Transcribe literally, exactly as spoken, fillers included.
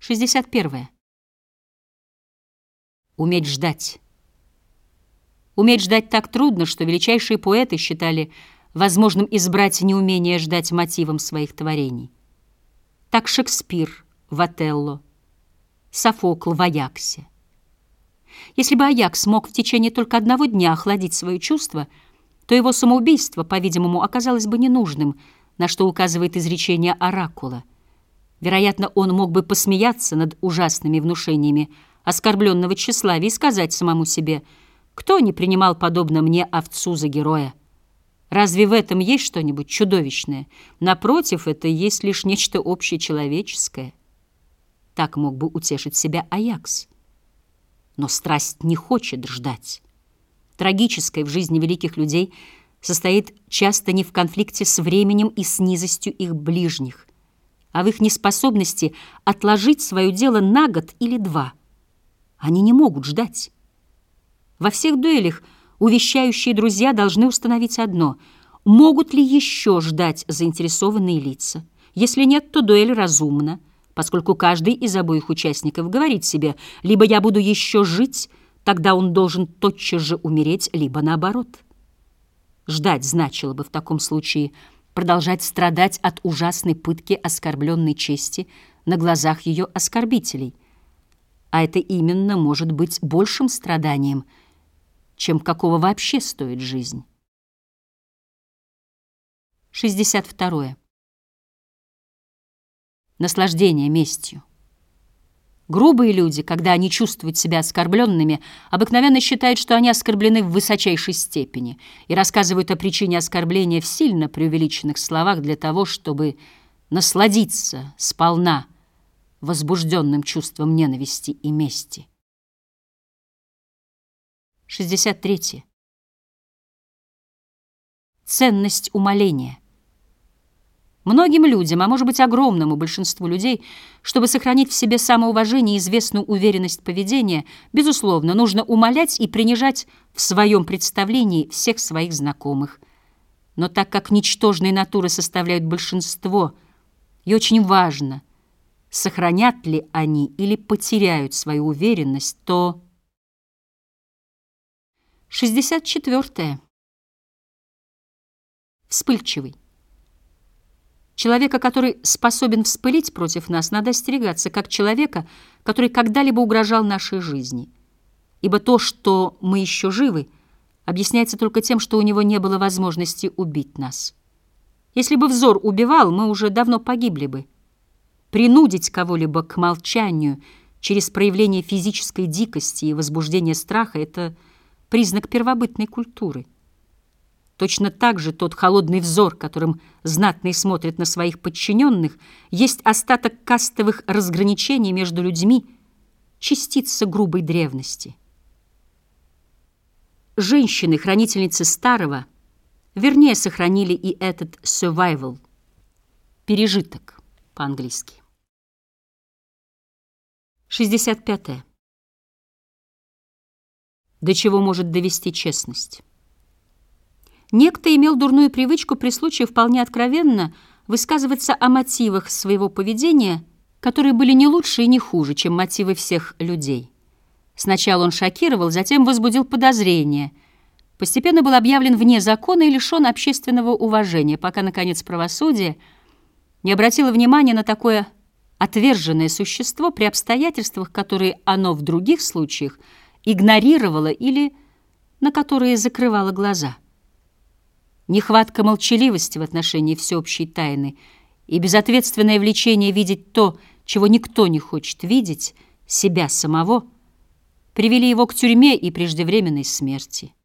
шестьдесят первое. Уметь ждать. Уметь ждать так трудно, что величайшие поэты считали возможным избрать неумение ждать мотивом своих творений. Так Шекспир в «Отелло», Софокл в «Аяксе». Если бы Аякс мог в течение только одного дня охладить свои чувства, то его самоубийство, по-видимому, оказалось бы ненужным, на что указывает изречение оракула. Вероятно, он мог бы посмеяться над ужасными внушениями оскорбленного тщеславия и сказать самому себе: «Кто не принимал подобно мне овцу за героя? Разве в этом есть что-нибудь чудовищное? Напротив, это есть лишь нечто общечеловеческое». Так мог бы утешить себя Аякс. Но страсть не хочет ждать. Трагическое в жизни великих людей состоит часто не в конфликте с временем и с низостью их ближних, а в их неспособности отложить свое дело на год или два. Они не могут ждать. Во всех дуэлях увещающие друзья должны установить одно: могут ли еще ждать заинтересованные лица? Если нет, то дуэль разумна, поскольку каждый из обоих участников говорит себе: либо я буду еще жить, тогда он должен тотчас же умереть, либо наоборот. Ждать значило бы в таком случае продолжать страдать от ужасной пытки оскорбленной чести на глазах ее оскорбителей. А это именно может быть большим страданием, чем какого вообще стоит жизнь. шестьдесят второе. Наслаждение местью. Грубые люди, когда они чувствуют себя оскорбленными, обыкновенно считают, что они оскорблены в высочайшей степени, и рассказывают о причине оскорбления в сильно преувеличенных словах для того, чтобы насладиться сполна возбужденным чувством ненависти и мести. шестьдесят третье. Ценность умаления. Многим людям, а может быть огромному большинству людей, чтобы сохранить в себе самоуважение и известную уверенность поведения, безусловно, нужно умалять и принижать в своем представлении всех своих знакомых. Но так как ничтожные натуры составляют большинство, и очень важно, сохранят ли они или потеряют свою уверенность, то... шестьдесят четвёртое. Вспыльчивый. Человека, который способен вспылить против нас, надо остерегаться, как человека, который когда-либо угрожал нашей жизни. Ибо то, что мы еще живы, объясняется только тем, что у него не было возможности убить нас. Если бы взор убивал, мы уже давно погибли бы. Принудить кого-либо к молчанию через проявление физической дикости и возбуждение страха — это признак первобытной культуры. Точно так же тот холодный взор, которым знатные смотрят на своих подчиненных, есть остаток кастовых разграничений между людьми, частица грубой древности. Женщины, хранительницы старого, вернее, сохранили и этот survival, пережиток по-английски. шестьдесят пятое. До чего может довести честность? Некто имел дурную привычку при случае вполне откровенно высказываться о мотивах своего поведения, которые были не лучше и не хуже, чем мотивы всех людей. Сначала он шокировал, затем возбудил подозрение, постепенно был объявлен вне закона и лишен общественного уважения, пока, наконец, правосудие не обратило внимания на такое отверженное существо при обстоятельствах, которые оно в других случаях игнорировало или на которые закрывало глаза. Нехватка молчаливости в отношении всеобщей тайны и безответственное влечение видеть то, чего никто не хочет видеть, себя самого, привели его к тюрьме и преждевременной смерти.